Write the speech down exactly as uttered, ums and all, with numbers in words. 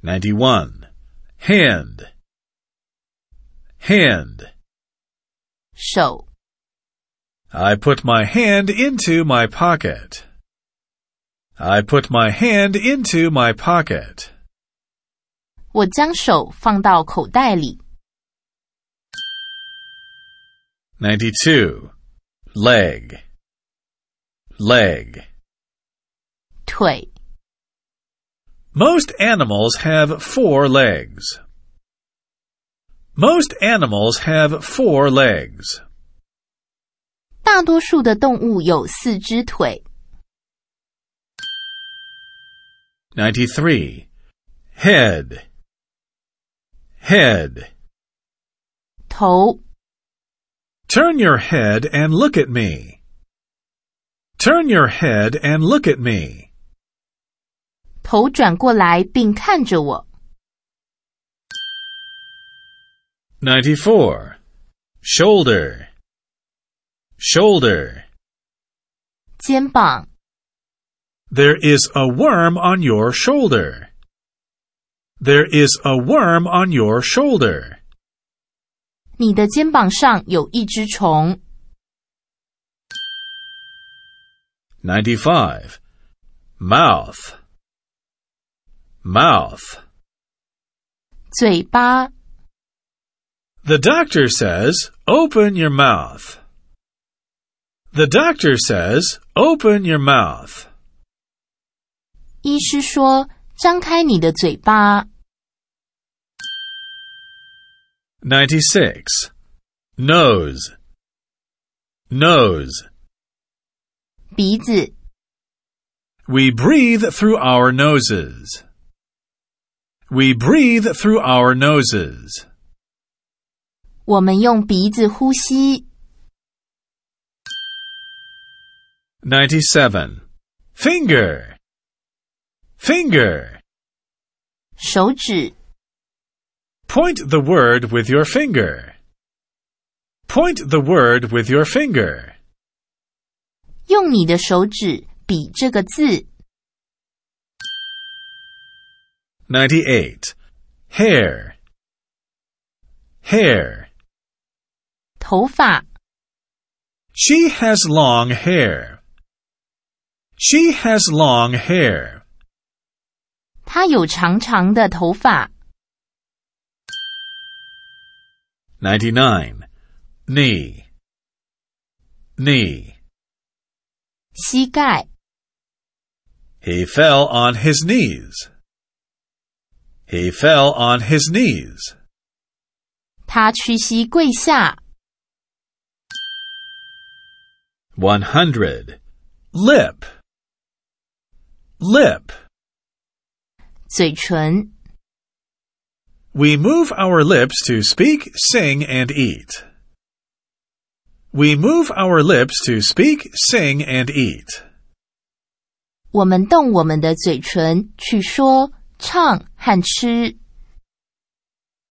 ninety-one. Hand. Hand. 手 I put my hand into my pocket. I put my hand into my pocket. 我将手放到口袋里。 ninety-two. Leg. Leg. 腿 Most animals have four legs. Most animals have four legs. 大多数的动物有四只腿。 ninety-three. Head. Head. 头 Turn your head and look at me. Turn your head and look at me. 头转过来并看着我。 ninety-four. Shoulder. Shoulder. 肩膀 There is a worm on your shoulder. There is a worm on your shoulder. 你的肩膀上有一只虫。 ninety-five. Mouth. Mouth. 嘴巴 The doctor says, open your mouth. The doctor says, open your mouth. 医师说，张开你的嘴巴。 ninety-six. Nose. Nose. 鼻子 We breathe through our noses. We breathe through our noses. 我们用鼻子呼吸。 ninety-seven. Finger. Finger. 手指 Point the word with your finger. Point the word with your finger. 用你的手指比这个字。 ninety-eight. Hair. Hair. 头发 She has long hair. She has long hair. 她有长长的头发。 ninety-nine. Knee. Knee. 膝盖 He fell on his knees. He fell on his knees. 他屈膝跪下。 one hundred. Lip. Lip. 嘴唇 We move our lips to speak, sing, and eat. We move our lips to speak, sing, and eat. 我们动我们的嘴唇去说、唱和吃。